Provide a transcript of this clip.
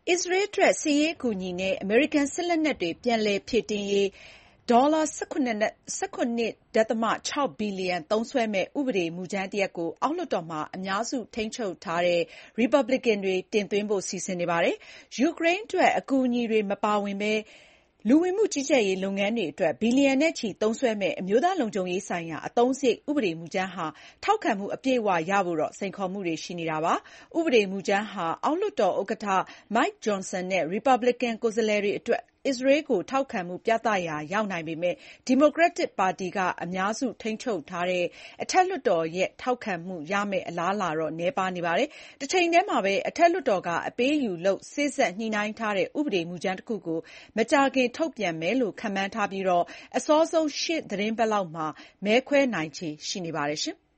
အစ္စရေးအတွက်စစ်ရေးအကူအညီနဲ့အမေရိကန်စစ်လက်နက်တွေပြန်လည်ဖြည့်တင်းရေးဒေါ်လာ 17.6 ဘီလီယံသုံးစွဲမယ့်ဥပဒေမူကြမ်းတရပ်ကိုအောက်လွှတ်တော်မှာအများစုထိန်းချုပ်ထားတဲ့ရီပတ်ဘလစ်ကန်တွေတင်သွင်းဖို့စီစဉ်နေပါတယ်။ ယူကရိန်းအတွက်အကူအညီတွေမပါဝင်ဘဲလူဝင်မှုကြီးကြပ်ရေးလုပ်ငန်းတွေအတွက်ဘီလီယံနဲ့ချီသုံးစွဲမယ့်အမျိုးသားလုံခြုံရေးဆိုင်ရာအသုံးစရိတ်ဥပဒေမူကြမ်းဟာထောက်ခံမှုအပြည့်အဝရဖို့စိန်ခေါ်မှုတွေရှိနေတာပါ။ ဥပဒေမူကြမ်းဟာအောက်လွှတ်တော်ဥက္ကဋ္ဌ Mike Johnson နဲ့ရီပတ်ဘလစ်ကန်ကိုယ်စားလှယ်တွေအတွက်အစ္စရေးကိုထောက်ခံမှုပြသရာရောက်နိုင်ပေမယ့်ဒီမိုကရက်တစ်ပါတီကအများစုထိန်းချုပ်ထားတဲ့အထက်လွှတ်တော်ရဲ့ထောက်ခံမှုရမယ့်အလားအလာနည်းပါးနေပါတယ်။ တချိန်တည်းမှာပဲအထက်လွှတ်တော်ကအပေးအယူလုပ်စေ့စပ်ညှိနှိုင်းထားတဲ့ဥပဒေမူကြမ်းတခုကိုမကြာခင်ထုတ်ပြန်မယ်လို့ခန့်မှန်းထားပြီးအစောဆုံးရှေ့သီတင်းပတ်လောက်မှာမဲခွဲနိုင်ခြေရှိနေပါတယ်။